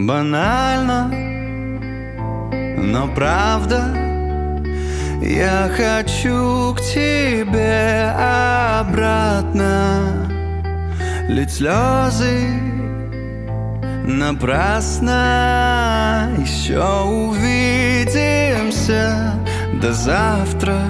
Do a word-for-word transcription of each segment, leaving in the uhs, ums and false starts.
Банально, но правда. Я хочу к тебе обратно. Лить слезы напрасно. Еще увидимся. До завтра.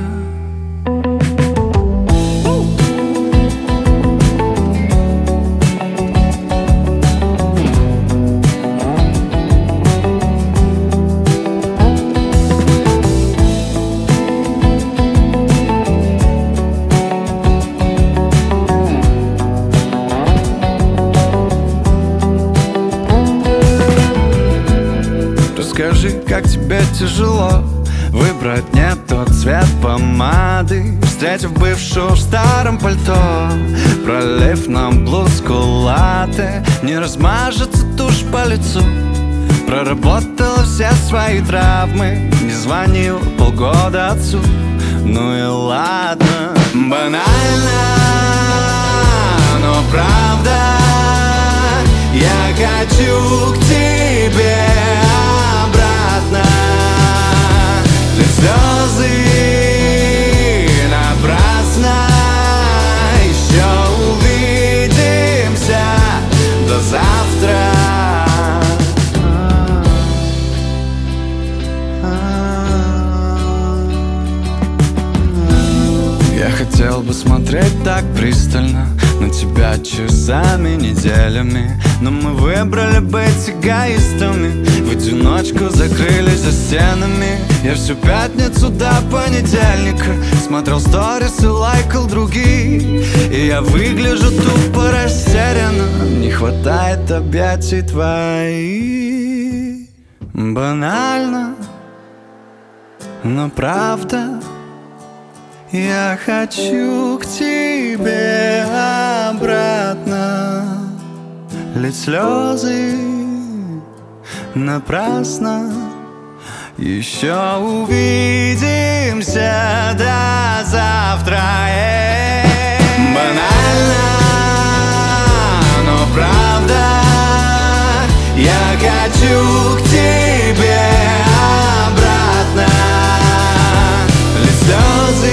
Скажи, как тебе тяжело выбрать не тот цвет помады, встретив бывшую в старом пальто, пролив на блузку латте. Не размажется тушь по лицу, проработала все свои травмы. Не звонил полгода отцу, ну и ладно. Банально, но правда. Я хочу к тебе обратно. Лить слезы напрасно. Еще увидимся. До завтра. Я хотел бы смотреть так пристально на тебя часами, неделями, но мы выбрали быть эгоистами. В одиночку закрылись за стенами. Я всю пятницу до понедельника смотрел сторис и лайкал другие. И я выгляжу тупо растерянно. Не хватает объятий твоих. Банально, но правда. Я хочу к тебе обратно. Лить слезы напрасно. Еще увидимся. До завтра. Банально, но правда. Я хочу к тебе обратно. Лить слезы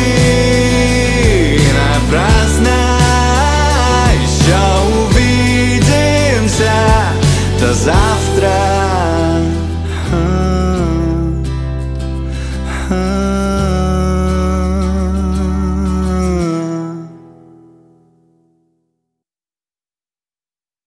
напрасно. Еще увидимся. До завтра.